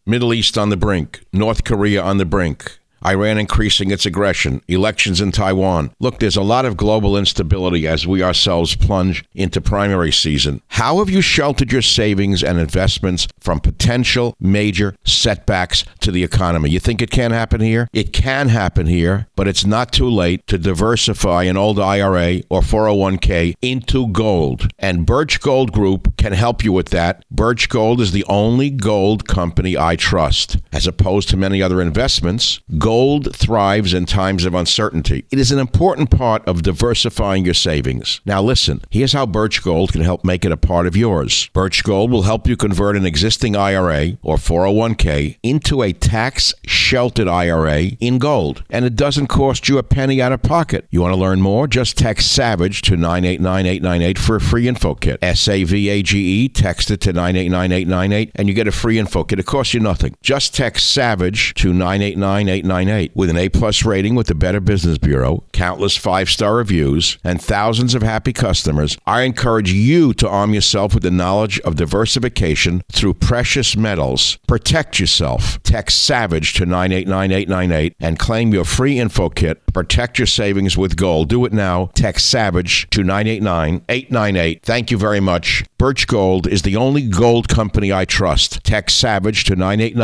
Middle East on the brink, North Korea on the brink, Iran increasing its aggression, elections in Taiwan. Look, there's a lot of global instability as we ourselves plunge into primary season. How have you sheltered your savings and investments from potential major setbacks to the economy? You think it can't happen here? It can happen here, but it's not too late to diversify an old IRA or 401k into gold. And Birch Gold Group can help you with that. Birch Gold is the only gold company I trust. As opposed to many other investments, gold thrives in times of uncertainty. It is an important part of diversifying your savings. Now listen, here's how Birch Gold can help make it a part of yours. Birch Gold will help you convert an existing IRA or 401k into a tax-sheltered IRA in gold. And it doesn't cost you a penny out of pocket. You want to learn more? Just text SAVAGE to 989898 for a free info kit. SAVAGE, text it to 989898 and you get a free info kit. It costs you nothing. Just text SAVAGE to 989898. With an A-plus rating with the Better Business Bureau, countless 5-star reviews, and thousands of happy customers, I encourage you to arm yourself with the knowledge of diversification through precious metals. Protect yourself. Text SAVAGE to 989898 and claim your free info kit. Protect your savings with gold. Do it now. Text SAVAGE to 989898. Thank you very much. Birch Gold is the only gold company I trust. Text SAVAGE to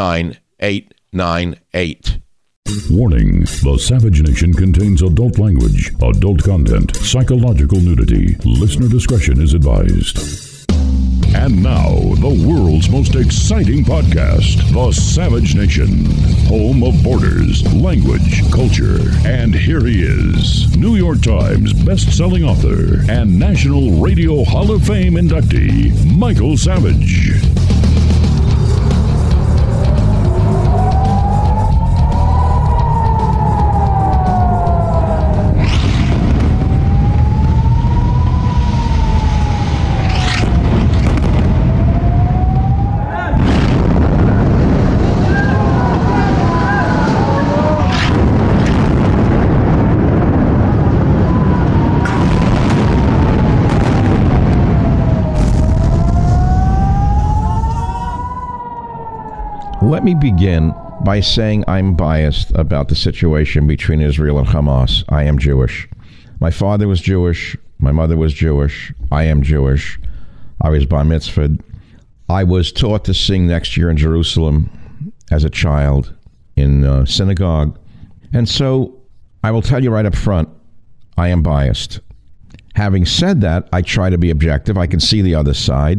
989898. Warning, the Savage Nation contains adult language, adult content, psychological nudity. Listener discretion is advised. And now, the world's most exciting podcast, The Savage Nation, home of borders, language, culture. And here he is, New York Times best-selling author and National Radio Hall of Fame inductee, Michael Savage. Let me begin by saying I'm biased about the situation between Israel and Hamas. I am Jewish. My father was Jewish. My mother was Jewish. I am Jewish. I was bar mitzvahed. I was taught to sing Next Year in Jerusalem as a child in synagogue. And so I will tell you right up front, I am biased. Having said that, I try to be objective. I can see the other side.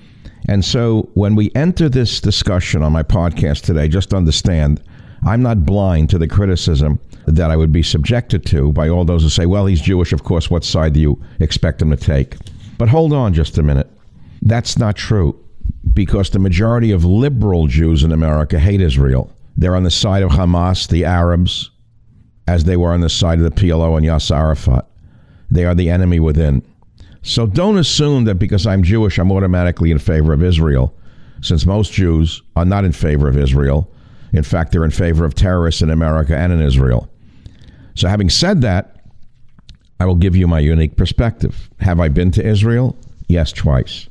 And so when we enter this discussion on my podcast today, just understand, I'm not blind to the criticism that I would be subjected to by all those who say, well, he's Jewish, of course, what side do you expect him to take? But hold on just a minute. That's not true, because the majority of liberal Jews in America hate Israel. They're on the side of Hamas, the Arabs, as they were on the side of the PLO and Yasser Arafat. They are the enemy within. So don't assume that because I'm Jewish, I'm automatically in favor of Israel, since most Jews are not in favor of Israel. In fact, they're in favor of terrorists in America and in Israel. So having said that, I will give you my unique perspective. Have I been to Israel? Yes, twice.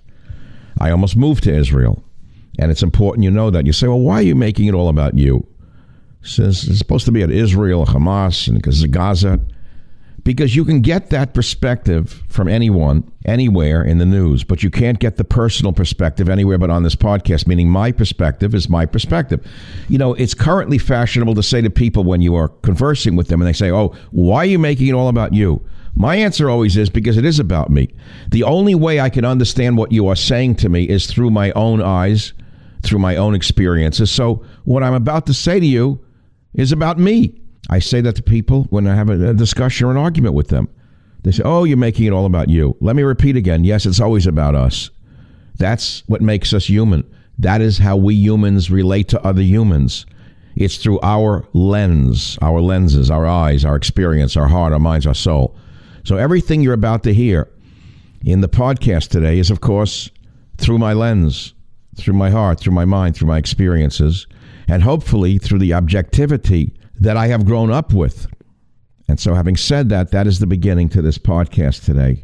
I almost moved to Israel. And it's important you know that. You say, well, why are you making it all about you? Since it's supposed to be at Israel, Hamas, and Gaza. Because you can get that perspective from anyone, anywhere in the news, but you can't get the personal perspective anywhere but on this podcast, meaning my perspective is my perspective. You know, it's currently fashionable to say to people when you are conversing with them and they say, oh, why are you making it all about you? My answer always is because it is about me. The only way I can understand what you are saying to me is through my own eyes, through my own experiences. So what I'm about to say to you is about me. I say that to people when I have a discussion or an argument with them. They say, oh, you're making it all about you. Let me repeat again. Yes, it's always about us. That's what makes us human. That is how we humans relate to other humans. It's through our lens, our lenses, our eyes, our experience, our heart, our minds, our soul. So everything you're about to hear in the podcast today is, of course, through my lens, through my heart, through my mind, through my experiences, and hopefully through the objectivity that I have grown up with. And so having said that, that is the beginning to this podcast today.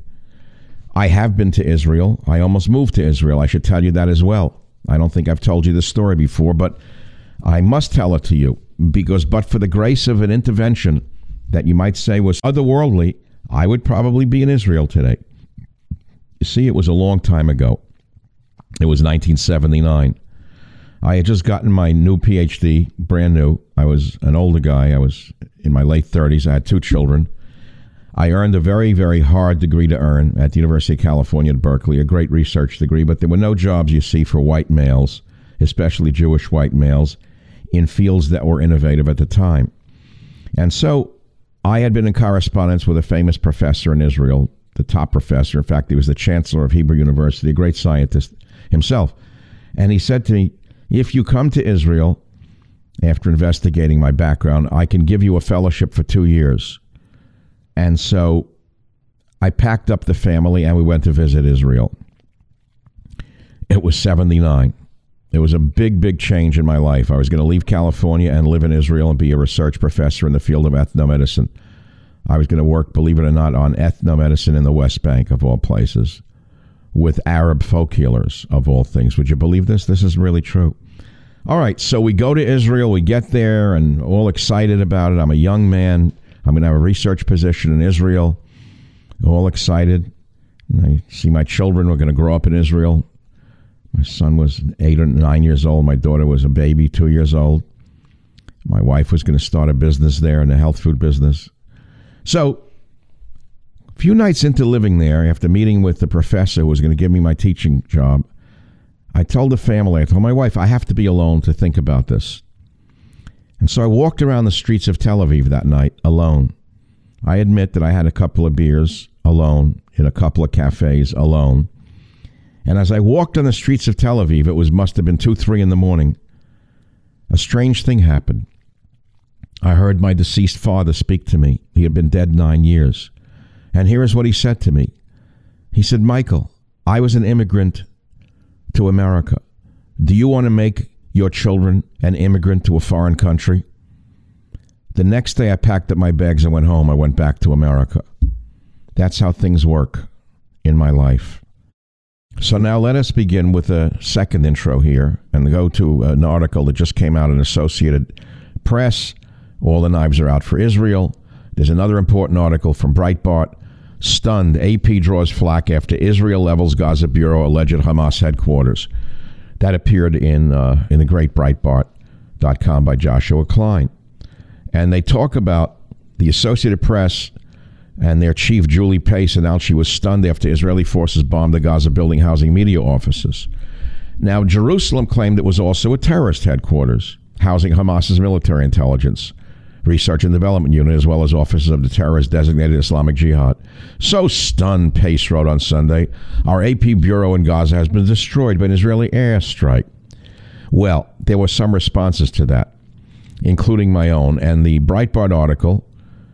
I have been to Israel. I almost moved to Israel. I should tell you that as well. I don't think I've told you this story before, but I must tell it to you, because but for the grace of an intervention that you might say was otherworldly, I would probably be in Israel today. You see, it was a long time ago. It was 1979. I had just gotten my new PhD, brand new. I was an older guy. I was in my late 30s. I had 2 children. I earned a very, very hard degree to earn at the University of California at Berkeley, a great research degree, but there were no jobs, you see, for white males, especially Jewish white males, in fields that were innovative at the time. And so I had been in correspondence with a famous professor in Israel, the top professor. In fact, he was the chancellor of Hebrew University, a great scientist himself. And he said to me, if you come to Israel, after investigating my background, I can give you a fellowship for 2 years. And so I packed up the family and we went to visit Israel. It was 79. It was a big, big change in my life. I was going to leave California and live in Israel and be a research professor in the field of ethnomedicine. I was going to work, believe it or not, on ethnomedicine in the West Bank, of all places, with Arab folk healers, of all things. Would you believe this? This is really true. All right, so we go to Israel. We get there and all excited about it. I'm a young man. I'm going to have a research position in Israel. All excited. And I see my children were going to grow up in Israel. My son was 8 or 9 years old. My daughter was a baby, 2 years old. My wife was going to start a business there, in the health food business. So a few nights into living there, after meeting with the professor who was going to give me my teaching job, I told the family, I told my wife, I have to be alone to think about this. And so I walked around the streets of Tel Aviv that night alone. I admit that I had a couple of beers alone, in a couple of cafes alone. And as I walked on the streets of Tel Aviv, it must have been 2, 3 in the morning, a strange thing happened. I heard my deceased father speak to me. He had been dead 9 years. And here is what he said to me. He said, Michael, I was an immigrant to America. Do you want to make your children an immigrant to a foreign country? The next day I packed up my bags and went home. I went back to America. That's how things work in my life. So now let us begin with a second intro here and go to an article that just came out in Associated Press. All the knives are out for Israel. There's another important article from Breitbart. Stunned, AP draws flack after Israel levels Gaza Bureau alleged Hamas headquarters. That appeared in the great Breitbart.com by Joshua Klein. And they talk about the Associated Press and their chief, Julie Pace, announced she was stunned after Israeli forces bombed the Gaza building housing media offices. Now, Jerusalem claimed it was also a terrorist headquarters, housing Hamas's military intelligence, research and development unit, as well as offices of the terrorist-designated Islamic Jihad. So stunned, Pace wrote on Sunday, our AP bureau in Gaza has been destroyed by an Israeli airstrike. Well, there were some responses to that, including my own, and the Breitbart article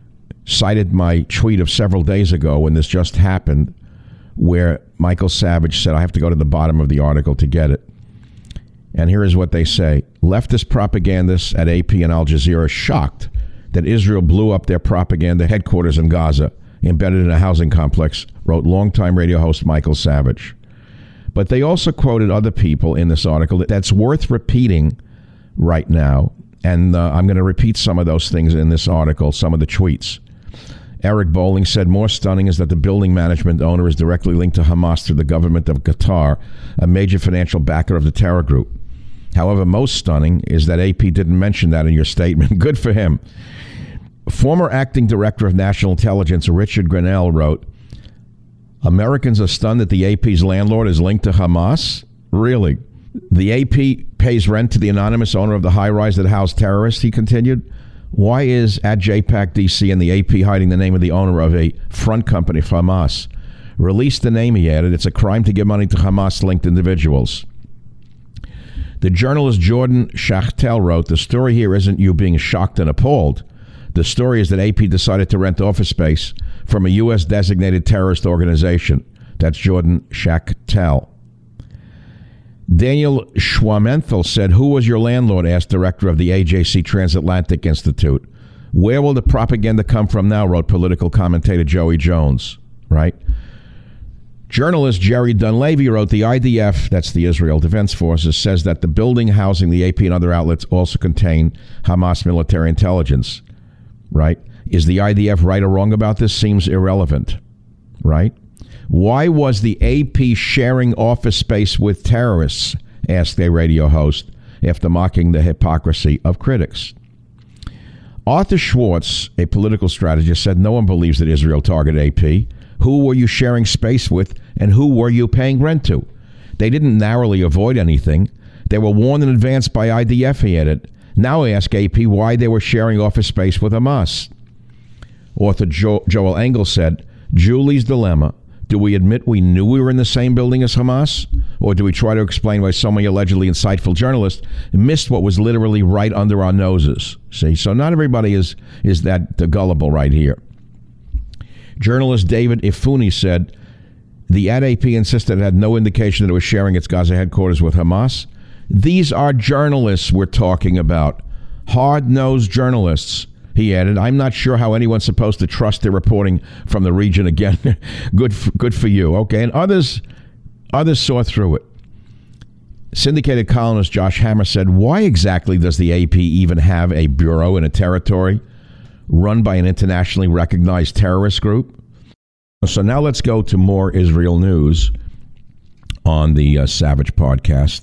cited my tweet of several days ago when this just happened, where Michael Savage said, I have to go to the bottom of the article to get it. And here is what they say. Leftist propagandists at AP and Al Jazeera shocked that Israel blew up their propaganda headquarters in Gaza, embedded in a housing complex, wrote longtime radio host Michael Savage. But they also quoted other people in this article that's worth repeating right now. And I'm going to repeat some of those things in this article, some of the tweets. Eric Bowling said, more stunning is that the building management owner is directly linked to Hamas through the government of Qatar, a major financial backer of the terror group. However, most stunning is that AP didn't mention that in your statement. Good for him. Former acting director of national intelligence, Richard Grenell, wrote, Americans are stunned that the AP's landlord is linked to Hamas? Really? The AP pays rent to the anonymous owner of the high-rise that housed terrorists, he continued. Why is at JPAC DC and the AP hiding the name of the owner of a front company for Hamas? Release the name, he added. It's a crime to give money to Hamas-linked individuals. The journalist Jordan Schachtel wrote, the story here isn't you being shocked and appalled. The story is that AP decided to rent office space from a U.S.-designated terrorist organization. That's Jordan Schachtel. Daniel Schwamenthal said, who was your landlord? Asked director of the AJC Transatlantic Institute. Where will the propaganda come from now? Wrote political commentator Joey Jones. Right? Journalist Jerry Dunleavy wrote, the IDF, that's the Israel Defense Forces, says that the building housing the AP and other outlets also contain Hamas military intelligence, right? Is the IDF right or wrong about this? Seems irrelevant, right? Why was the AP sharing office space with terrorists? Asked a radio host after mocking the hypocrisy of critics. Arthur Schwartz, a political strategist, said no one believes that Israel targeted AP. Who were you sharing space with, and who were you paying rent to? They didn't narrowly avoid anything. They were warned in advance by IDF, he added. Now ask AP why they were sharing office space with Hamas. Author Joel Engel said, Julie's dilemma. Do we admit we knew we were in the same building as Hamas? Or do we try to explain why so many allegedly insightful journalists missed what was literally right under our noses? See, so not everybody is that gullible right here. Journalist David Ifuni said, the ad AP insisted it had no indication that it was sharing its Gaza headquarters with Hamas. These are journalists we're talking about. Hard-nosed journalists. He added, I'm not sure how anyone's supposed to trust their reporting from the region again. Good for you. Okay, and others saw through it. Syndicated columnist Josh Hammer said, why exactly does the AP even have a bureau in a territory run by an internationally recognized terrorist group? So now let's go to more Israel news on the Savage podcast.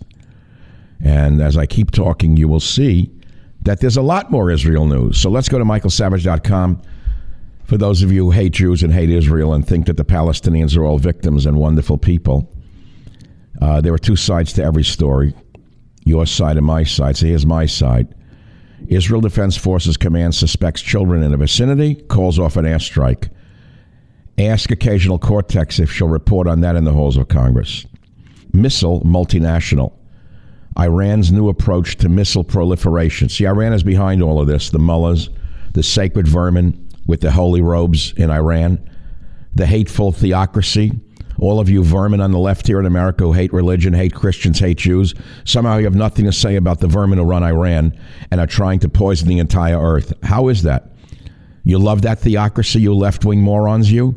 And as I keep talking, you will see that there's a lot more Israel news. So let's go to michaelsavage.com. For those of you who hate Jews and hate Israel and think that the Palestinians are all victims and wonderful people, there are two sides to every story, your side and my side. So here's my side. Israel Defense Forces Command suspects children in the vicinity, calls off an airstrike. Ask Occasional Cortex if she'll report on that in the halls of Congress. Missile multinational. Iran's new approach to missile proliferation. See, Iran is behind all of this. The mullahs, the sacred vermin with the holy robes in Iran, the hateful theocracy. All of you vermin on the left here in America who hate religion, hate Christians, hate Jews, somehow you have nothing to say about the vermin who run Iran and are trying to poison the entire earth. How is that? You love that theocracy, you left-wing morons, you?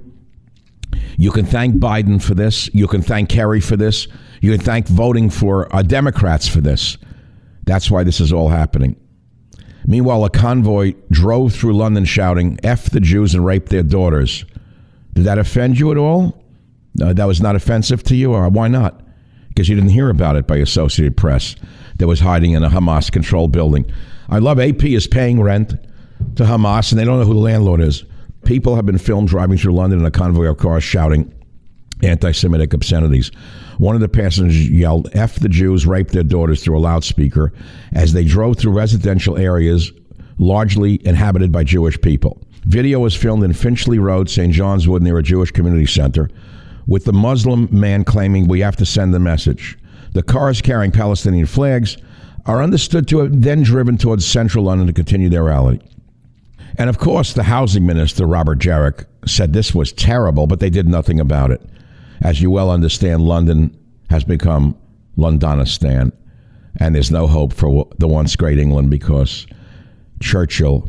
You can thank Biden for this. You can thank Kerry for this. You can thank voting for Democrats for this. That's why this is all happening. Meanwhile, a convoy drove through London shouting, F the Jews and rape their daughters. Did that offend you at all? That was not offensive to you? Or why not? Because you didn't hear about it by Associated Press that was hiding in a Hamas-controlled building. I love AP is paying rent to Hamas, and they don't know who the landlord is. People have been filmed driving through London in a convoy of cars shouting anti-Semitic obscenities. One of the passengers yelled, F the Jews, rape their daughters through a loudspeaker as they drove through residential areas largely inhabited by Jewish people. Video was filmed in Finchley Road, St. John's Wood, near a Jewish community center, with the Muslim man claiming we have to send the message. The cars carrying Palestinian flags are understood to have then driven towards central London to continue their rally. And of course, the housing minister, Robert Jarrick, said this was terrible, but they did nothing about it. As you well understand, London has become Londonistan, and there's no hope for the once great England because Churchill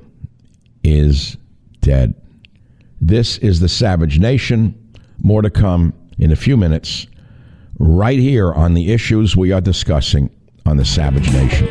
is dead. This is the Savage Nation. More to come in a few minutes, right here on the issues we are discussing on the Savage Nation.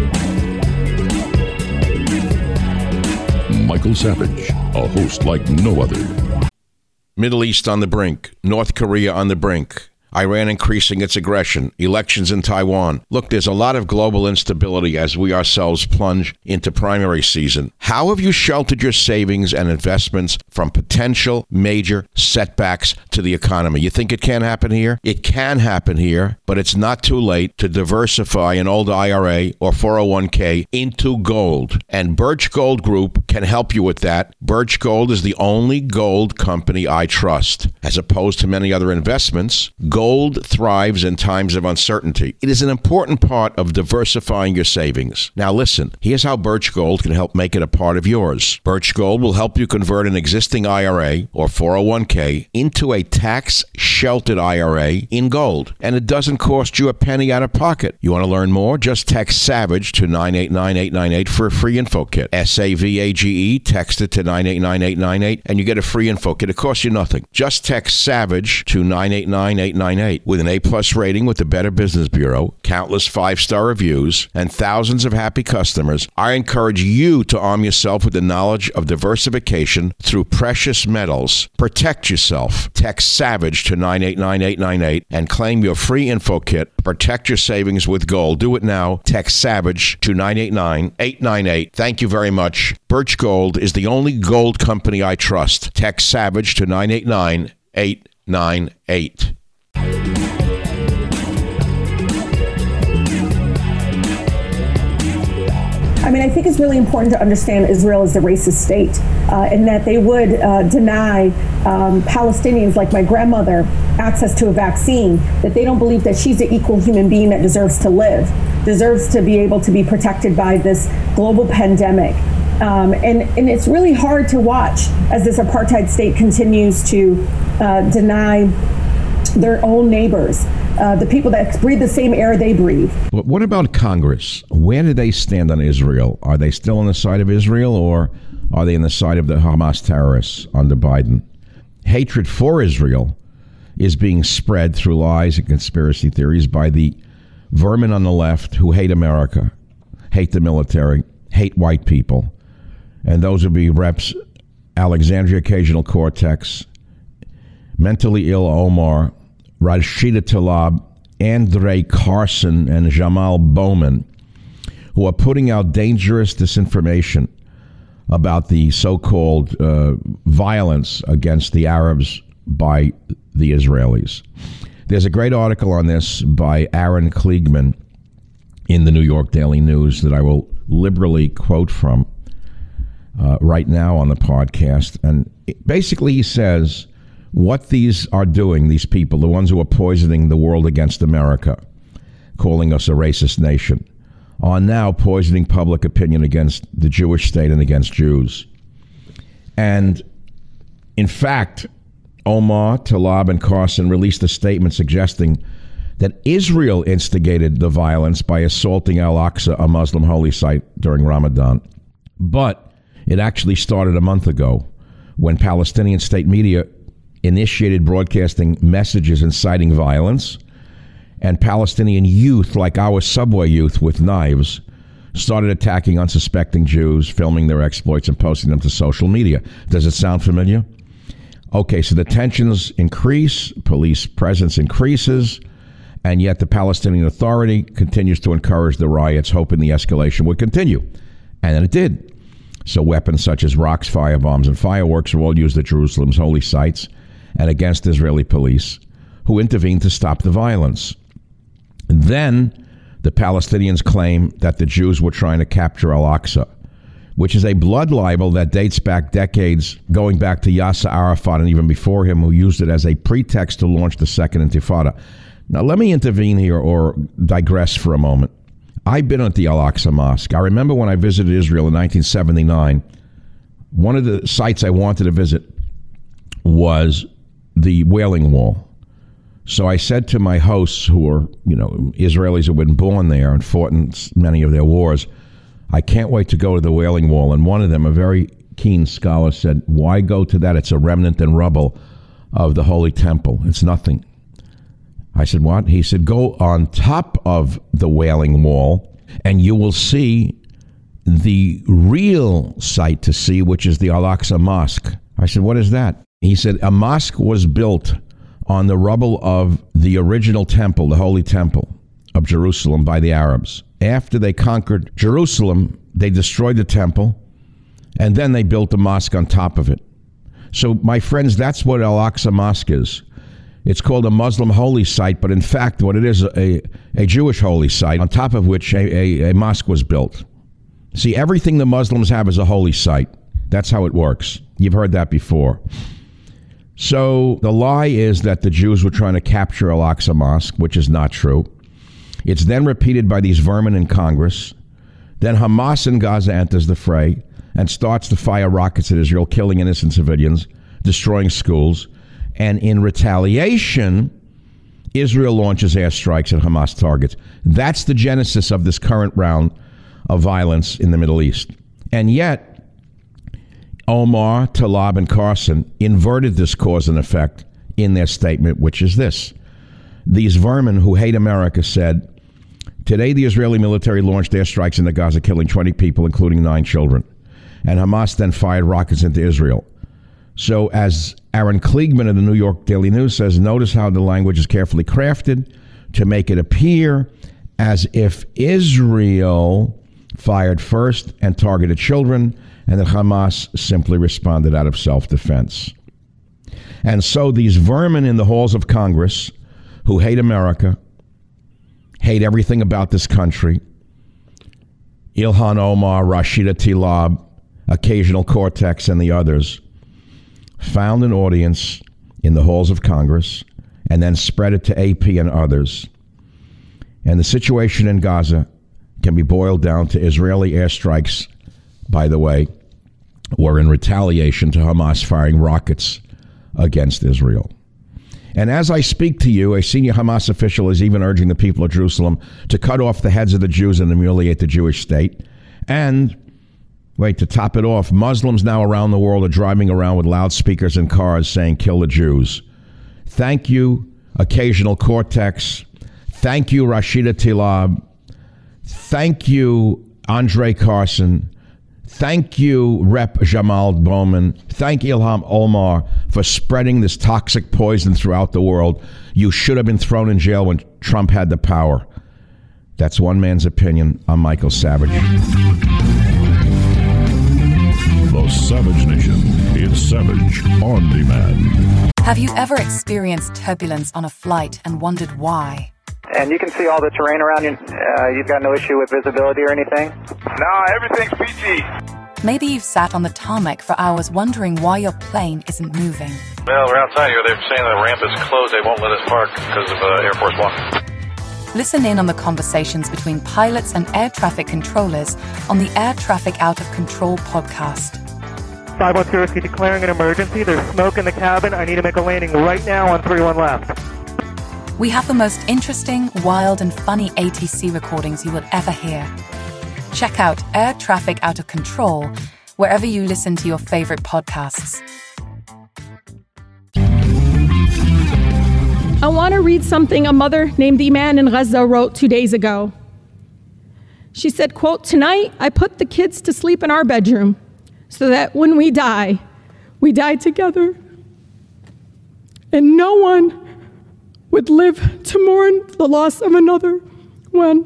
Michael Savage, a host like no other. Middle East on the brink. North Korea on the brink. Iran increasing its aggression. Elections in Taiwan. Look, there's a lot of global instability as we ourselves plunge into primary season. How have you sheltered your savings and investments from potential major setbacks to the economy? You think it can happen here? It can happen here, but it's not too late to diversify an old IRA or 401k into gold. And Birch Gold Group can help you with that. Birch Gold is the only gold company I trust. As opposed to many other investments, gold Gold thrives in times of uncertainty. It is an important part of diversifying your savings. Now listen, here's how Birch Gold can help make it a part of yours. Birch Gold will help you convert an existing IRA or 401k into a tax-sheltered IRA in gold. And it doesn't cost you a penny out of pocket. You want to learn more? Just text SAVAGE to 989898 for a free info kit. SAVAGE, text it to 989898 and you get a free info kit. It costs you nothing. Just text SAVAGE to 989898. With an A-plus rating with the Better Business Bureau, countless 5-star reviews, and thousands of happy customers, I encourage you to arm yourself with the knowledge of diversification through precious metals. Protect yourself. Text SAVAGE to 989898 and claim your free info kit. Protect your savings with gold. Do it now. Text SAVAGE to 989898. Thank you very much. Birch Gold is the only gold company I trust. Text SAVAGE to 989898. I mean, I think it's really important to understand Israel as a racist state, and that they would deny Palestinians like my grandmother access to a vaccine, that they don't believe that she's an equal human being that deserves to live, deserves to be able to be protected by this global pandemic. And it's really hard to watch as this apartheid state continues to deny their own neighbors, the people that breathe the same air they breathe. But what about Congress? Where do they stand on Israel? Are they still on the side of Israel, or are they on the side of the Hamas terrorists under Biden? Hatred for Israel is being spread through lies and conspiracy theories by the vermin on the left who hate America, hate the military, hate white people. And those would be Reps Alexandria Occasional Cortex, Mentally Ill Omar, Rashida Tlaib, Andre Carson, and Jamal Bowman, who are putting out dangerous disinformation about the so-called violence against the Arabs by the Israelis. There's a great article on this by Aaron Kliegman in the New York Daily News that I will liberally quote from right now on the podcast. And basically he says what these are doing, these people, the ones who are poisoning the world against America, calling us a racist nation, are now poisoning public opinion against the Jewish state and against Jews. And in fact, Omar, Tlaib, and Carson released a statement suggesting that Israel instigated the violence by assaulting Al-Aqsa, a Muslim holy site, during Ramadan. But it actually started a month ago when Palestinian state media initiated broadcasting messages inciting violence, and Palestinian youth, like our subway youth with knives, started attacking unsuspecting Jews, filming their exploits and posting them to social media. Does it sound familiar? Okay, so the tensions increase, police presence increases, and yet the Palestinian Authority continues to encourage the riots, hoping the escalation would continue. And then it did. So weapons such as rocks, firebombs, and fireworks were all used at Jerusalem's holy sites and against Israeli police, who intervened to stop the violence. And then the Palestinians claim that the Jews were trying to capture Al-Aqsa, which is a blood libel that dates back decades, going back to Yasser Arafat and even before him, who used it as a pretext to launch the Second Intifada. Now, let me intervene here or digress for a moment. I've been at the Al-Aqsa Mosque. I remember when I visited Israel in 1979, one of the sites I wanted to visit was the Wailing Wall. So I said to my hosts, who were, Israelis who had been born there and fought in many of their wars, I can't wait to go to the Wailing Wall. And one of them, a very keen scholar, said, why go to that? It's a remnant and rubble of the Holy Temple. It's nothing. I said, what? He said, go on top of the Wailing Wall and you will see the real sight to see, which is the Al-Aqsa Mosque. I said, what is that? He said, a mosque was built on the rubble of the original temple, the Holy Temple of Jerusalem, by the Arabs. After they conquered Jerusalem, they destroyed the temple, and then they built a mosque on top of it. So, my friends, that's what Al-Aqsa Mosque is. It's called a Muslim holy site, but in fact, what it is, a Jewish holy site, on top of which a mosque was built. See, everything the Muslims have is a holy site. That's how it works. You've heard that before. So the lie is that the Jews were trying to capture Al-Aqsa Mosque, which is not true. It's then repeated by these vermin in Congress. Then Hamas in Gaza enters the fray and starts to fire rockets at Israel, killing innocent civilians, destroying schools. And in retaliation, Israel launches airstrikes at Hamas targets. That's the genesis of this current round of violence in the Middle East. And yet, Omar, Tlaib, and Carson inverted this cause and effect in their statement, which is this. These vermin who hate America said, today the Israeli military launched airstrikes into Gaza, killing 20 people, including 9 children. And Hamas then fired rockets into Israel. So as Aaron Kliegman of the New York Daily News says, notice how the language is carefully crafted to make it appear as if Israel fired first and targeted children, and that Hamas simply responded out of self-defense. And so these vermin in the halls of Congress who hate America, hate everything about this country, Ilhan Omar, Rashida Tlaib, Occasional Cortex, and the others, found an audience in the halls of Congress and then spread it to AP and others. And the situation in Gaza can be boiled down to Israeli airstrikes, by the way, were in retaliation to Hamas firing rockets against Israel. And as I speak to you, a senior Hamas official is even urging the people of Jerusalem to cut off the heads of the Jews and humiliate the Jewish state. And, to top it off, Muslims now around the world are driving around with loudspeakers in cars saying, kill the Jews. Thank you, Occasional Cortex. Thank you, Rashida Tlaib. Thank you, Andre Carson. Thank you, Rep. Jamal Bowman. Thank Ilhan Omar for spreading this toxic poison throughout the world. You should have been thrown in jail when Trump had the power. That's one man's opinion. I'm Michael Savage. The Savage Nation. It's Savage on Demand. Have you ever experienced turbulence on a flight and wondered why? And you can see all the terrain around you. You've got no issue with visibility or anything? No, everything's peachy. Maybe you've sat on the tarmac for hours wondering why your plane isn't moving. Well, we're outside here. They're saying the ramp is closed. They won't let us park because of Air Force One. Listen in on the conversations between pilots and air traffic controllers on the Air Traffic Out of Control podcast. 510 Whiskey declaring an emergency. There's smoke in the cabin. I need to make a landing right now on 31 left. We have the most interesting, wild, and funny ATC recordings you will ever hear. Check out Air Traffic Out of Control wherever you listen to your favorite podcasts. I want to read something a mother named Iman in Gaza wrote 2 days ago. She said, quote, tonight I put the kids to sleep in our bedroom so that when we die together. And no one would live to mourn the loss of another one.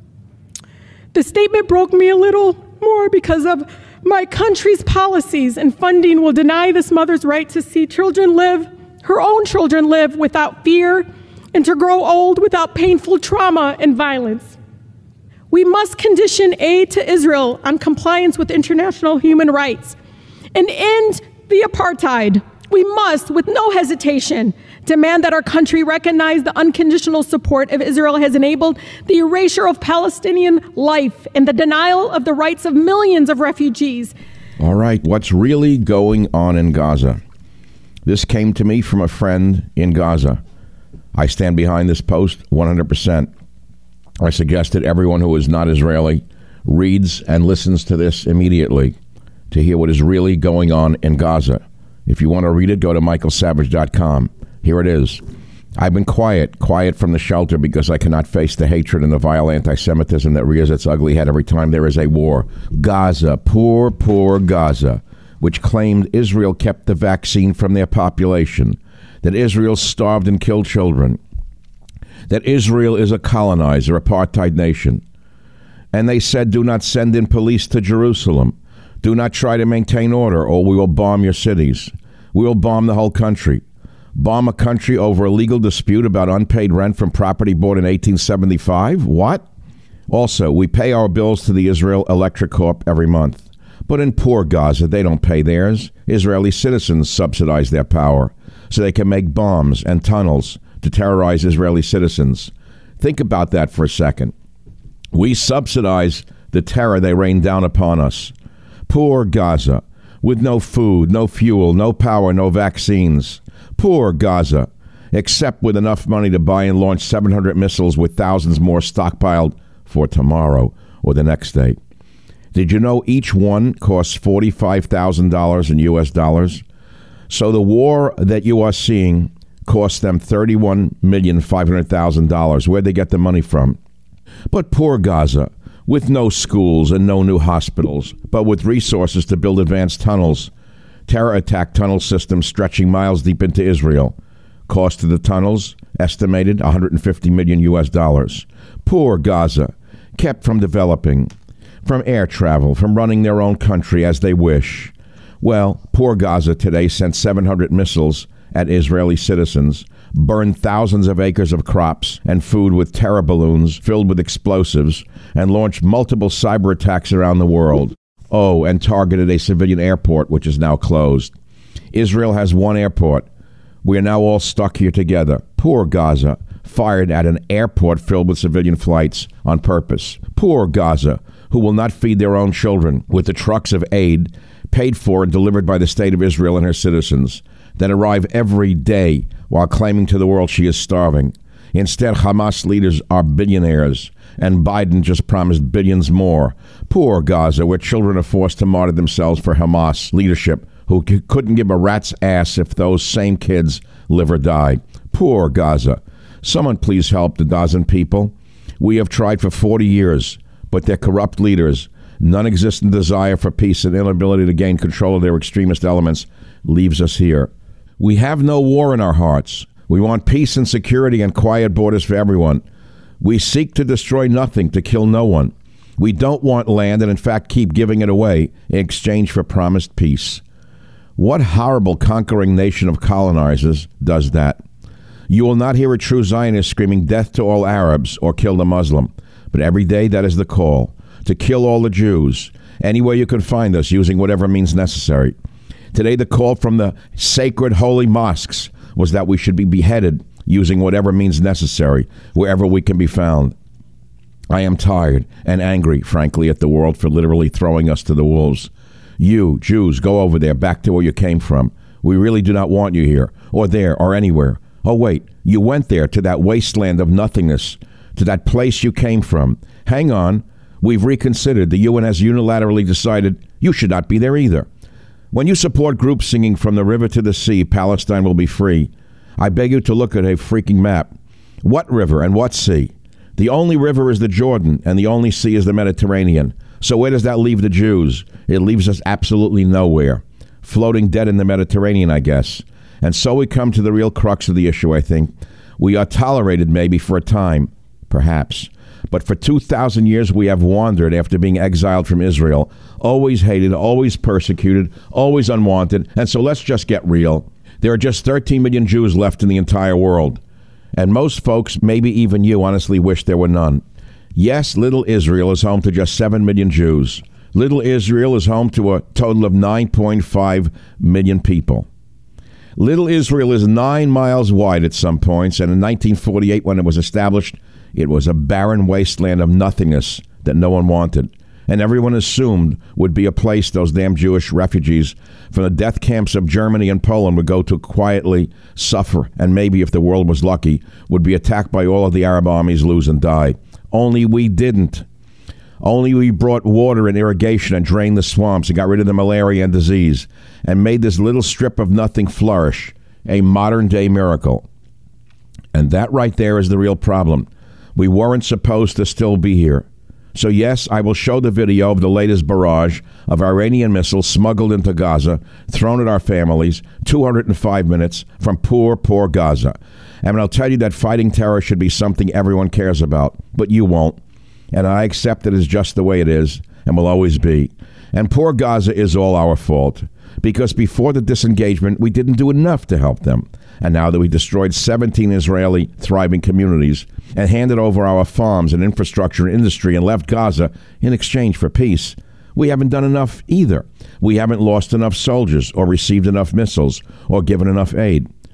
The statement broke me a little more because of my country's policies and funding will deny this mother's right to see her own children live without fear and to grow old without painful trauma and violence. We must condition aid to Israel on compliance with international human rights and end the apartheid. We must, with no hesitation, demand that our country recognize the unconditional support of Israel has enabled the erasure of Palestinian life and the denial of the rights of millions of refugees. All right, what's really going on in Gaza? This came to me from a friend in Gaza. I stand behind this post 100%. I suggest that everyone who is not Israeli reads and listens to this immediately to hear what is really going on in Gaza. If you want to read it, go to michaelsavage.com. Here it is. I've been quiet from the shelter because I cannot face the hatred and the vile anti-Semitism that rears its ugly head every time there is a war. Gaza, poor, poor Gaza, which claimed Israel kept the vaccine from their population, that Israel starved and killed children, that Israel is a colonizer, apartheid nation. And they said, do not send in police to Jerusalem. Do not try to maintain order, or we will bomb your cities. We will bomb the whole country. Bomb a country over a legal dispute about unpaid rent from property bought in 1875? What? Also, we pay our bills to the Israel Electric Corp every month. But in poor Gaza, they don't pay theirs. Israeli citizens subsidize their power. so they can make bombs and tunnels to terrorize Israeli citizens. Think about that for a second. We subsidize the terror they rain down upon us. Poor Gaza, with no food, no fuel, no power, no vaccines. Poor Gaza, except with enough money to buy and launch 700 missiles with thousands more stockpiled for tomorrow or the next day. Did you know each one costs $45,000 in U.S. dollars? So the war that you are seeing cost them $31,500,000. Where'd they get the money from? But poor Gaza, with no schools and no new hospitals, but with resources to build advanced tunnels, terror attack tunnel systems stretching miles deep into Israel. Cost of the tunnels, estimated 150 million U.S. dollars. Poor Gaza, kept from developing, from air travel, from running their own country as they wish. Well, poor Gaza today sent 700 missiles at Israeli citizens, burned thousands of acres of crops and food with terror balloons filled with explosives, and launched multiple cyber attacks around the world. Oh, and targeted a civilian airport, which is now closed. Israel has one airport. We are now all stuck here together. Poor Gaza, fired at an airport filled with civilian flights on purpose. Poor Gaza, who will not feed their own children with the trucks of aid paid for and delivered by the state of Israel and her citizens that arrive every day while claiming to the world she is starving. Instead, Hamas leaders are billionaires, and Biden just promised billions more. Poor Gaza, where children are forced to martyr themselves for Hamas leadership, who couldn't give a rat's ass if those same kids live or die. Poor Gaza. Someone please help the Gazan people. We have tried for 40 years, but their corrupt leaders, non-existent desire for peace and inability to gain control of their extremist elements leaves us here. We have no war in our hearts. We want peace and security and quiet borders for everyone. We seek to destroy nothing, to kill no one. We don't want land and in fact keep giving it away in exchange for promised peace. What horrible conquering nation of colonizers does that? You will not hear a true Zionist screaming death to all Arabs or kill the Muslim. But every day that is the call, to kill all the Jews, anywhere you can find us, using whatever means necessary. Today the call from the sacred holy mosques was that we should be beheaded using whatever means necessary, wherever we can be found. I am tired and angry, frankly, at the world for literally throwing us to the wolves. You, Jews, go over there, back to where you came from. We really do not want you here, or there, or anywhere. Oh, wait, you went there, to that wasteland of nothingness, to that place you came from. Hang on, we've reconsidered. The UN has unilaterally decided you should not be there either. When you support groups singing from the river to the sea, Palestine will be free, I beg you to look at a freaking map. What river and what sea? The only river is the Jordan, and the only sea is the Mediterranean. So where does that leave the Jews? It leaves us absolutely nowhere. Floating dead in the Mediterranean, I guess. And so we come to the real crux of the issue, I think. We are tolerated maybe for a time, perhaps. But for 2,000 years we have wandered after being exiled from Israel. Always hated, always persecuted, always unwanted. And so let's just get real. There are just 13 million Jews left in the entire world. And most folks, maybe even you, honestly wish there were none. Yes, little Israel is home to just 7 million Jews. Little Israel is home to a total of 9.5 million people. Little Israel is 9 miles wide at some points, and in 1948, when it was established, it was a barren wasteland of nothingness that no one wanted. And everyone assumed would be a place those damn Jewish refugees from the death camps of Germany and Poland would go to quietly suffer, and maybe, if the world was lucky, would be attacked by all of the Arab armies, lose and die. Only we didn't. Only we brought water and irrigation and drained the swamps and got rid of the malaria and disease and made this little strip of nothing flourish, a modern-day miracle. And that right there is the real problem. We weren't supposed to still be here. So yes, I will show the video of the latest barrage of Iranian missiles smuggled into Gaza, thrown at our families, 205 minutes from poor, poor Gaza. And I'll tell you that fighting terror should be something everyone cares about, but you won't. And I accept it as just the way it is and will always be. And poor Gaza is all our fault, because before the disengagement, we didn't do enough to help them. And now that we destroyed 17 Israeli thriving communities and handed over our farms and infrastructure and industry and left Gaza in exchange for peace, we haven't done enough either. We haven't lost enough soldiers or received enough missiles or given enough aid.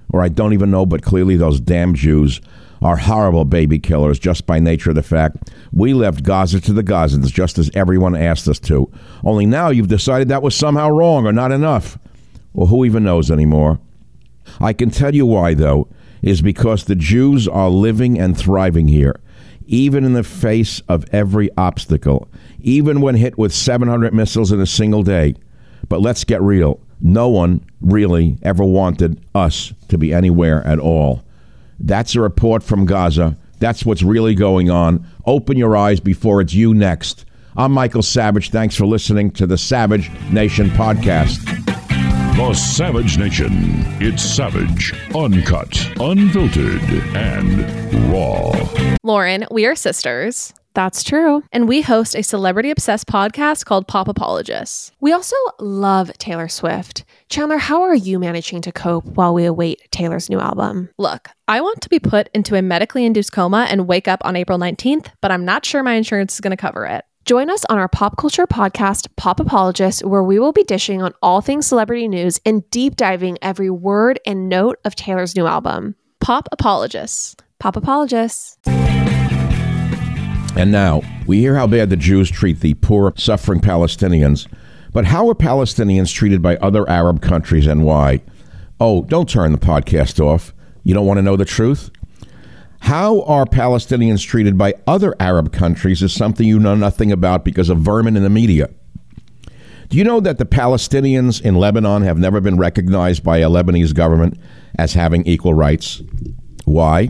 or I don't even know, but clearly those damn Jews are horrible baby killers just by nature of the fact we left Gaza to the Gazans just as everyone asked us to. Only now you've decided that was somehow wrong or not enough. Well, who even knows anymore? I can tell you why, though, is because the Jews are living and thriving here, even in the face of every obstacle, even when hit with 700 missiles in a single day. But let's get real. No one really ever wanted us to be anywhere at all. That's a report from Gaza. That's what's really going on. Open your eyes before it's you next. I'm Michael Savage. Thanks for listening to the Savage Nation podcast. The Savage Nation. It's savage, uncut, unfiltered, and raw. Lauren, we are sisters. That's true. And we host a celebrity-obsessed podcast called Pop Apologists. We also love Taylor Swift. Chandler, how are you managing to cope while we await Taylor's new album? Look, I want to be put into a medically induced coma and wake up on April 19th, but I'm not sure my insurance is going to cover it. Join us on our pop culture podcast, Pop Apologists, where we will be dishing on all things celebrity news and deep diving every word and note of Taylor's new album. Pop Apologists. Pop Apologists. And now, we hear how bad the Jews treat the poor, suffering Palestinians. But how are Palestinians treated by other Arab countries and why? Oh, don't turn the podcast off. You don't want to know the truth? How are Palestinians treated by other Arab countries is something you know nothing about because of vermin in the media. Do you know that the Palestinians in Lebanon have never been recognized by a Lebanese government as having equal rights? Why?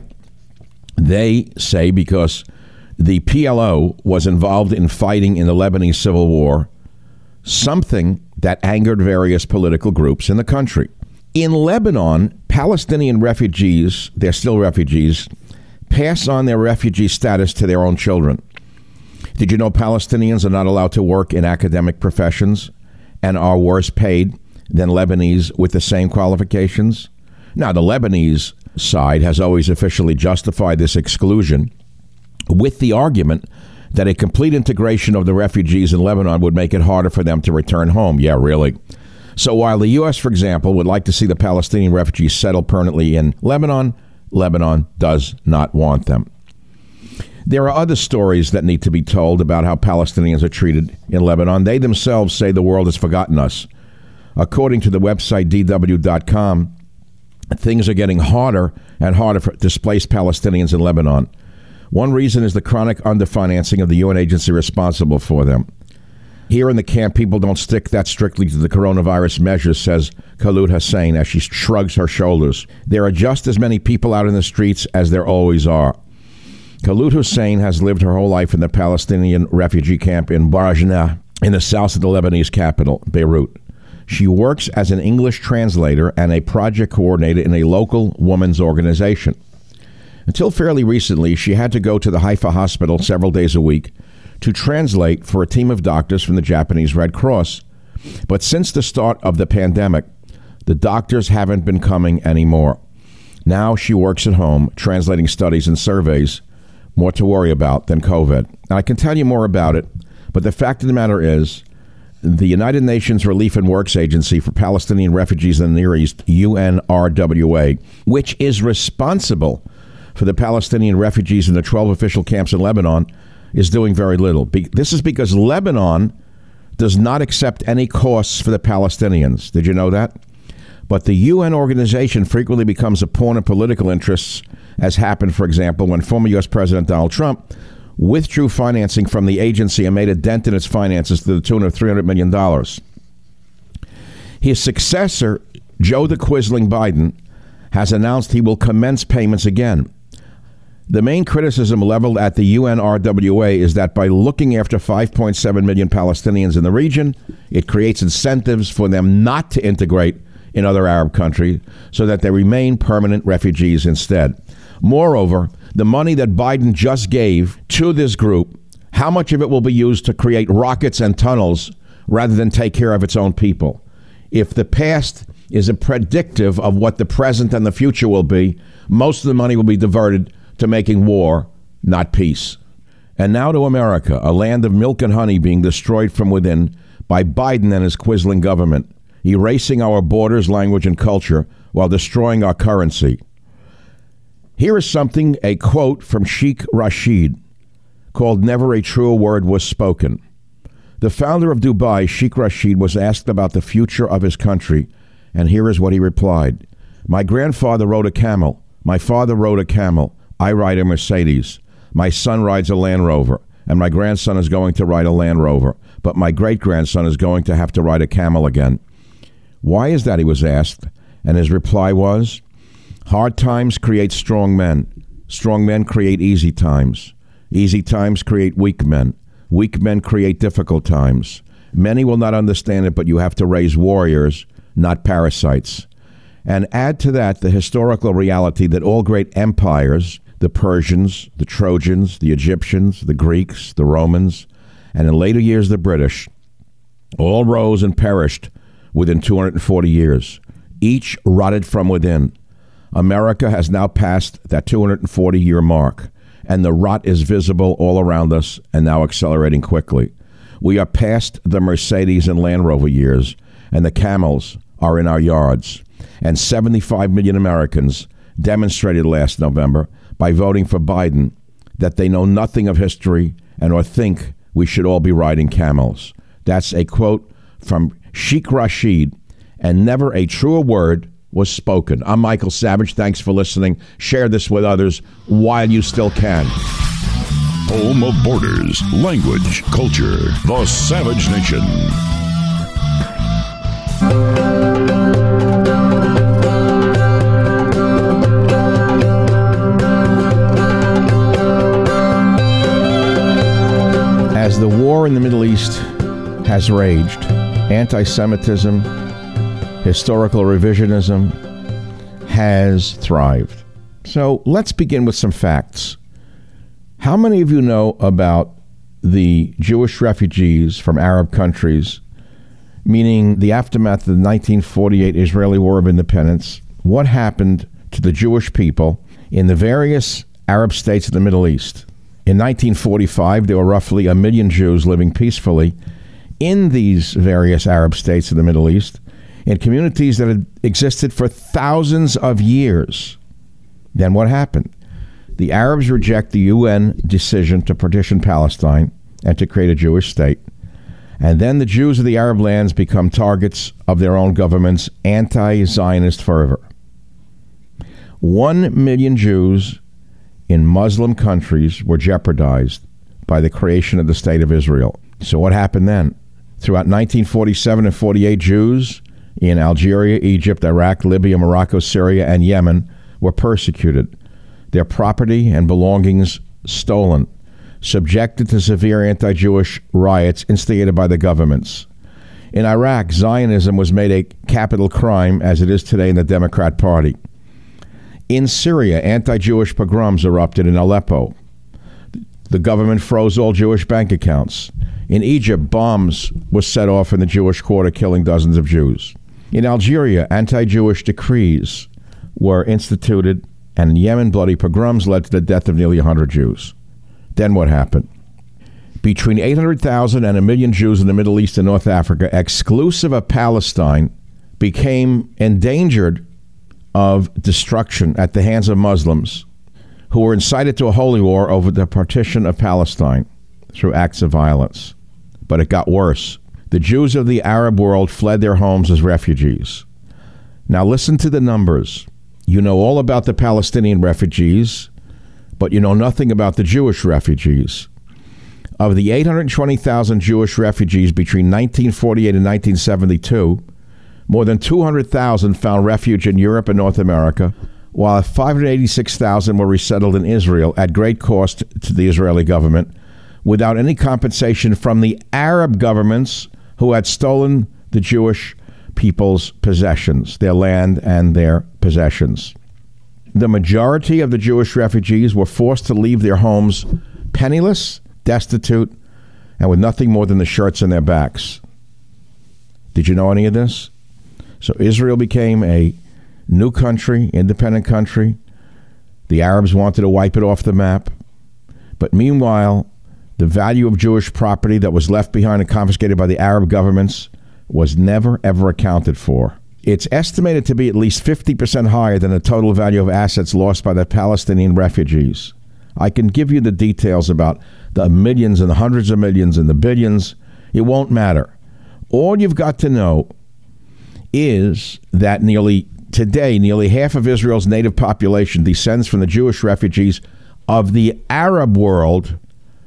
They say because the PLO was involved in fighting in the Lebanese civil war, something that angered various political groups in the country. In Lebanon, Palestinian refugees, they're still refugees, pass on their refugee status to their own children. Did you know Palestinians are not allowed to work in academic professions and are worse paid than Lebanese with the same qualifications? Now, the Lebanese side has always officially justified this exclusion with the argument that a complete integration of the refugees in Lebanon would make it harder for them to return home. Yeah, really. So while the U.S., for example, would like to see the Palestinian refugees settle permanently in Lebanon, Lebanon does not want them. There are other stories that need to be told about how Palestinians are treated in Lebanon. They themselves say the world has forgotten us. According to the website DW.com, things are getting harder and harder for displaced Palestinians in Lebanon. One reason is the chronic underfinancing of the UN agency responsible for them. Here in the camp, people don't stick that strictly to the coronavirus measures, says Khalud Hussein as she shrugs her shoulders. There are just as many people out in the streets as there always are. Khalud Hussein has lived her whole life in the Palestinian refugee camp in Barajneh, in the south of the Lebanese capital, Beirut. She works as an English translator and a project coordinator in a local women's organization. Until fairly recently, she had to go to the Haifa hospital several days a week to translate for a team of doctors from the Japanese Red Cross. But since the start of the pandemic, the doctors haven't been coming anymore. Now she works at home, translating studies and surveys, more to worry about than COVID. And I can tell you more about it, but the fact of the matter is, the United Nations Relief and Works Agency for Palestinian Refugees in the Near East, UNRWA, which is responsible for the Palestinian refugees in the 12 official camps in Lebanon, is doing very little. This is because Lebanon does not accept any costs for the Palestinians. Did you know that? But the UN organization frequently becomes a pawn of political interests, as happened, for example, when former U.S. President Donald Trump withdrew financing from the agency and made a dent in its finances to the tune of $300 million. His successor, Joe the Quisling Biden, has announced he will commence payments again. The main criticism leveled at the UNRWA is that by looking after 5.7 million Palestinians in the region, it creates incentives for them not to integrate in other Arab countries so that they remain permanent refugees instead. Moreover, the money that Biden just gave to this group, how much of it will be used to create rockets and tunnels rather than take care of its own people? If the past is a predictive of what the present and the future will be, most of the money will be diverted to making war, not peace. And now to America, a land of milk and honey being destroyed from within by Biden and his Quisling government, erasing our borders, language, and culture while destroying our currency. Here is something, a quote from Sheikh Rashid, called "Never a Truer Word Was Spoken." The founder of Dubai, Sheikh Rashid, was asked about the future of his country, and here is what he replied. "My grandfather rode a camel. My father rode a camel. I ride a Mercedes. My son rides a Land Rover, and my grandson is going to ride a Land Rover, but my great-grandson is going to have to ride a camel again." Why is that, he was asked, and his reply was, "Hard times create strong men. Strong men create easy times. Easy times create weak men. Weak men create difficult times. Many will not understand it, but you have to raise warriors, not parasites." And add to that the historical reality that all great empires, the Persians, the Trojans, the Egyptians, the Greeks, the Romans, and in later years the British, all rose and perished within 240 years. Each rotted from within. America has now passed that 240-year mark, and the rot is visible all around us and now accelerating quickly. We are past the Mercedes and Land Rover years, and the camels are in our yards. And 75 million Americans demonstrated last November by voting for Biden that they know nothing of history and or think we should all be riding camels. That's a quote from Sheikh Rashid, and never a truer word was spoken. I'm Michael Savage. Thanks for listening. Share this with others while you still can. Home of borders, language, culture, the Savage Nation. As the war in the Middle East has raged, anti-Semitism, historical revisionism has thrived. So let's begin with some facts. How many of you know about the Jewish refugees from Arab countries, meaning the aftermath of the 1948 Israeli War of Independence? What happened to the Jewish people in the various Arab states of the Middle East? In 1945, there were roughly 1 million Jews living peacefully in these various Arab states of the Middle East, in communities that had existed for thousands of years. Then what happened? The Arabs reject the UN decision to partition Palestine and to create a Jewish state. And then the Jews of the Arab lands become targets of their own government's anti-Zionist fervor. 1 million Jews in Muslim countries were jeopardized by the creation of the State of Israel. So what happened then? Throughout 1947 and 48, Jews in Algeria, Egypt, Iraq, Libya, Morocco, Syria, and Yemen were persecuted. Their property and belongings stolen, subjected to severe anti-Jewish riots instigated by the governments. In Iraq, Zionism was made a capital crime, as it is today in the Democrat Party. In Syria, anti-Jewish pogroms erupted in Aleppo. The government froze all Jewish bank accounts. In Egypt, bombs were set off in the Jewish quarter, killing dozens of Jews. In Algeria, anti-Jewish decrees were instituted, and in Yemen, bloody pogroms led to the death of nearly 100 Jews. Then what happened? Between 800,000 and 1 million Jews in the Middle East and North Africa, exclusive of Palestine, became endangered of destruction at the hands of Muslims who were incited to a holy war over the partition of Palestine through acts of violence. But it got worse. The Jews of the Arab world fled their homes as refugees. Now listen to the numbers. You know all about the Palestinian refugees, but you know nothing about the Jewish refugees. Of the 820,000 Jewish refugees between 1948 and 1972, more than 200,000 found refuge in Europe and North America, while 586,000 were resettled in Israel at great cost to the Israeli government, without any compensation from the Arab governments who had stolen the Jewish people's possessions, their land and their possessions. The majority of the Jewish refugees were forced to leave their homes penniless, destitute, and with nothing more than the shirts on their backs. Did you know any of this? So Israel became a new country, independent country. The Arabs wanted to wipe it off the map. But meanwhile, the value of Jewish property that was left behind and confiscated by the Arab governments was never, ever accounted for. It's estimated to be at least 50% higher than the total value of assets lost by the Palestinian refugees. I can give you the details about the millions and the hundreds of millions and the billions. It won't matter. All you've got to know is that nearly half of Israel's native population descends from the Jewish refugees of the Arab world,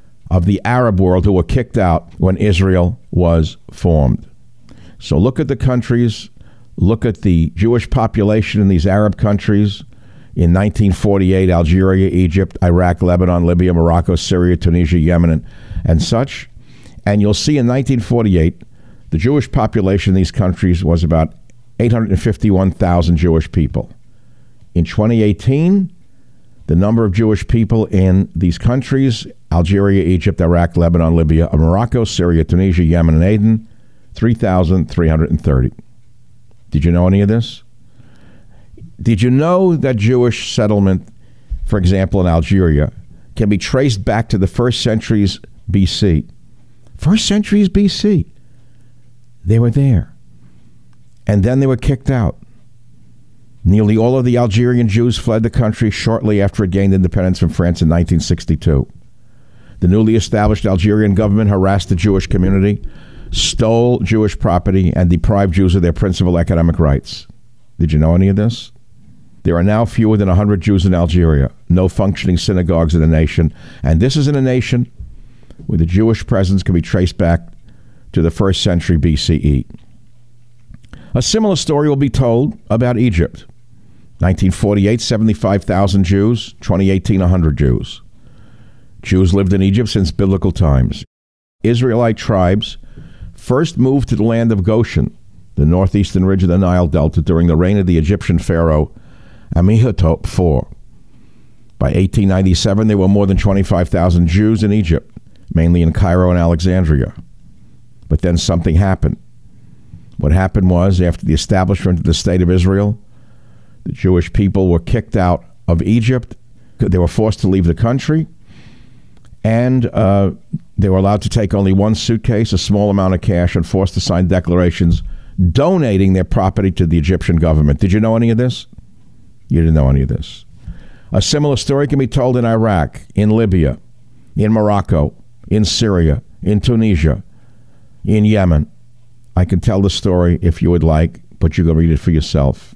who were kicked out when Israel was formed. So look at the countries, look at the Jewish population in these Arab countries. In 1948, Algeria, Egypt, Iraq, Lebanon, Libya, Morocco, Syria, Tunisia, Yemen, and such. And you'll see in 1948, the Jewish population in these countries was about 851,000 Jewish people. In 2018, the number of Jewish people in these countries, Algeria, Egypt, Iraq, Lebanon, Libya, Morocco, Syria, Tunisia, Yemen, and Aden, 3,330. Did you know any of this? Did you know that Jewish settlement, for example, in Algeria, can be traced back to the first centuries BC? First centuries BC. They were there. And then they were kicked out. Nearly all of the Algerian Jews fled the country shortly after it gained independence from France in 1962. The newly established Algerian government harassed the Jewish community, stole Jewish property, and deprived Jews of their principal economic rights. Did you know any of this? There are now fewer than 100 Jews in Algeria, no functioning synagogues in the nation, and this is in a nation where the Jewish presence can be traced back to the first century BCE. A similar story will be told about Egypt. 1948, 75,000 Jews. 2018, 100 Jews. Jews lived in Egypt since biblical times. Israelite tribes first moved to the land of Goshen, the northeastern ridge of the Nile Delta, during the reign of the Egyptian pharaoh Amenhotep IV. By 1897, there were more than 25,000 Jews in Egypt, mainly in Cairo and Alexandria. But then something happened. What happened was, after the establishment of the State of Israel, the Jewish people were kicked out of Egypt. They were forced to leave the country, and they were allowed to take only one suitcase, a small amount of cash, and forced to sign declarations donating their property to the Egyptian government. Did you know any of this? You didn't know any of this. A similar story can be told in Iraq, in Libya, in Morocco, in Syria, in Tunisia, in Yemen. I can tell the story if you would like, but you can read it for yourself.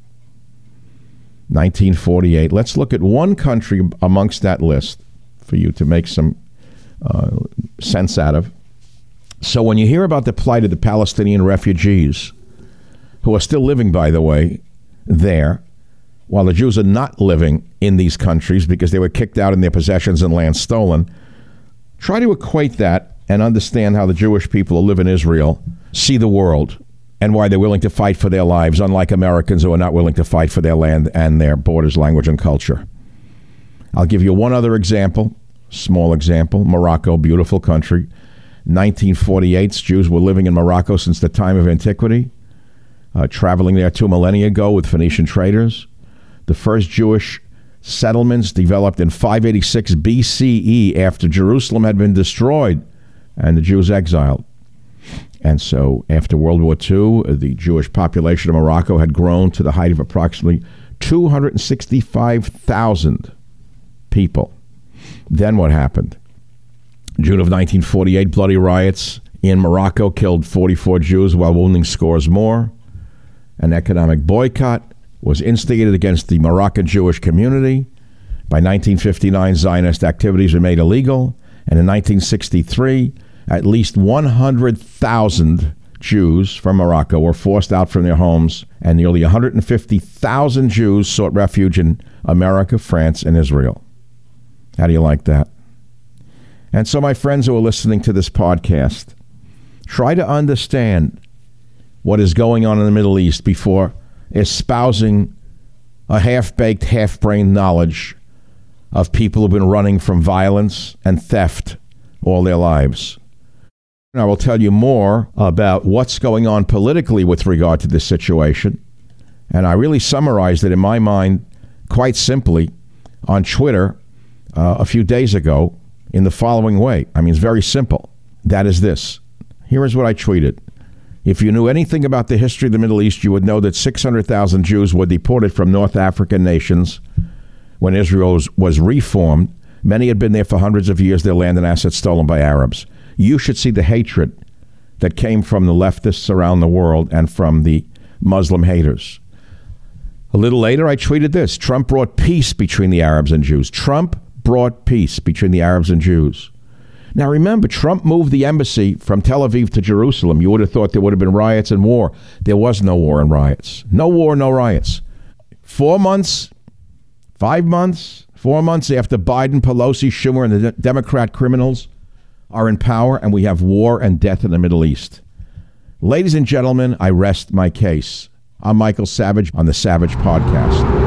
1948. Let's look at one country amongst that list for you to make some sense out of. So when you hear about the plight of the Palestinian refugees, who are still living, by the way, there, while the Jews are not living in these countries because they were kicked out and their possessions and land stolen, try to equate that and understand how the Jewish people who live in Israel see the world and why they're willing to fight for their lives, unlike Americans who are not willing to fight for their land and their borders, language, and culture. I'll give you one other example, small example. Morocco, beautiful country. 1948, Jews were living in Morocco since the time of antiquity, traveling there 2 millennia ago with Phoenician traders. The first Jewish settlements developed in 586 BCE after Jerusalem had been destroyed and the Jews exiled. And so after World War II, the Jewish population of Morocco had grown to the height of approximately 265,000 people. Then what happened? June of 1948, bloody riots in Morocco killed 44 Jews while wounding scores more. An economic boycott was instigated against the Moroccan Jewish community. By 1959, Zionist activities were made illegal. And in 1963, at least 100,000 Jews from Morocco were forced out from their homes, and nearly 150,000 Jews sought refuge in America, France, and Israel. How do you like that? And so, my friends who are listening to this podcast, try to understand what is going on in the Middle East before espousing a half-baked, half-brained knowledge of people who've been running from violence and theft all their lives. And I will tell you more about what's going on politically with regard to this situation. And I really summarized it in my mind quite simply on Twitter a few days ago in the following way. I mean, it's very simple. That is this. Here is what I tweeted. If you knew anything about the history of the Middle East, you would know that 600,000 Jews were deported from North African nations when Israel was reformed. Many had been there for hundreds of years, their land and assets stolen by Arabs. You should see the hatred that came from the leftists around the world and from the Muslim haters. A little later, I tweeted this: Trump brought peace between the Arabs and Jews. Trump brought peace between the Arabs and Jews. Now remember, Trump moved the embassy from Tel Aviv to Jerusalem. You would have thought there would have been riots and war. There was no war and riots. No war, no riots. 4 months, 5 months, 4 months after Biden, Pelosi, Schumer, and the Democrat criminals are in power, and we have war and death in the Middle East. Ladies and gentlemen, I rest my case. I'm Michael Savage on the Savage Podcast.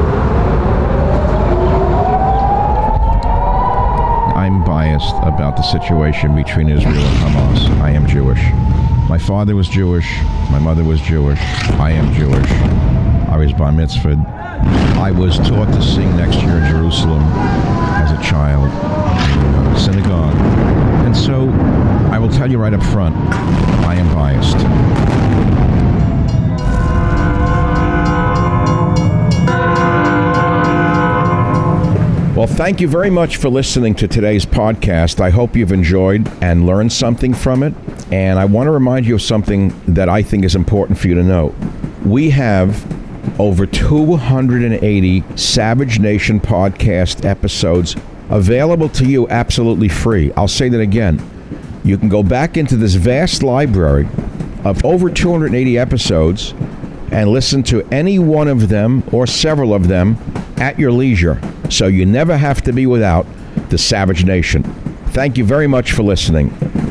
I'm biased about the situation between Israel and Hamas. I am Jewish. My father was Jewish. My mother was Jewish. I am Jewish. I was bar mitzvahed. I was taught to sing Next Year in Jerusalem as a child in a synagogue. And so I will tell you right up front, I am biased. Well, thank you very much for listening to today's podcast. I hope you've enjoyed and learned something from it. And I want to remind you of something that I think is important for you to know. We have over 280 Savage Nation podcast episodes available to you absolutely free. I'll say that again. You can go back into this vast library of over 280 episodes and listen to any one of them or several of them at your leisure. So you never have to be without the Savage Nation. Thank you very much for listening.